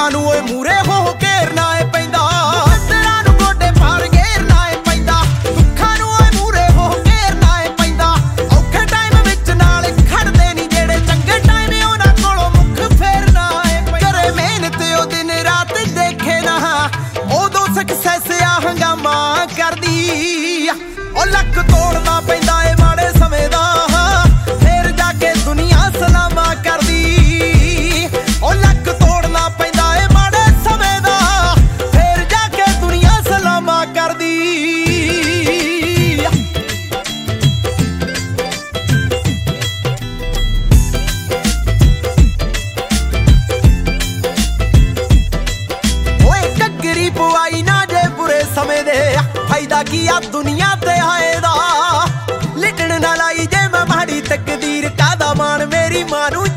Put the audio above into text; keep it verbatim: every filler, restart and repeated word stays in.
ਦੁੱਖਾਂ ਨੂੰ ਓਏ ਮੂਰੇ ਹੋ ਘੇਰਨਾ ਏ ਪੈਂਦਾ, ਮਿੱਤਰਾਂ ਨੂੰ ਗੋਡੇ ਭਾਰ ਘੇਰਨਾ ਏ ਪੈਂਦਾ, ਦੁੱਖਾਂ ਨੂੰ ਓਏ ਮੂਰੇ ਹੋ ਘੇਰਨਾ ਏ ਪੈਂਦਾ। ਔਖੇ ਟਾਈਮ ਵਿੱਚ ਨਾਲ ਖੜਦੇ ਨਹੀਂ ਜਿਹੜੇ, ਚੰਗੇ ਟਾਈਮ ਉਹਨਾਂ ਕੋਲੋਂ ਮੁੱਖ ਫੇਰਨਾ ਏ ਪੈਂਦਾ। ਕਰੇ ਮਿਹਨਤ ਉਹ ਦਿਨ ਰਾਤ ਦੇਖੇ ਨਾ, ਉਦੋਂ ਸਕਸੈਸ ਆ ਹੰਗਾਮਾ ਕਰਦੀ। ਉਹ ਲੱਕ ਤੋੜਨਾ ਪੈਂਦਾ ਏ ਮਾੜੇ ਸਮੇਂ ਦਾ, ਫੇਰ ਜਾ ਕੇ ਦੁਨੀਆ ਸਲਾਮਾ ਕਰਦੀ। ਉਹ ਲੱਕ ਤੋੜਨਾ ਪੈਂਦਾ ਏ ਮਾੜੇ ਸਮੇਂ ਦਾ, ਫੇਰ ਜਾ ਕੇ ਦੁਨੀਆ ਸਲਾਮਾ ਕਰਦੀ। ਓਏ ਘੱਗਰੀ ਪਵਾਈ ਨਾ ਜੇ ਬੁਰੇ ਸਮੇਂ ਦੇ, ਫਾਇਦਾ ਕੀ ਆ ਦੁਨੀਆ ਤੇ ਆਏ ਦਾ। ਲਿਟਣ ਨਾ ਲਾਈ ਜੇ ਮੈਂ ਮਾੜੀ ਤਕਦੀਰ, ਕਾਦਾ ਮਾਣ ਮੇਰੀ ਮਾਂ ਨੂੰ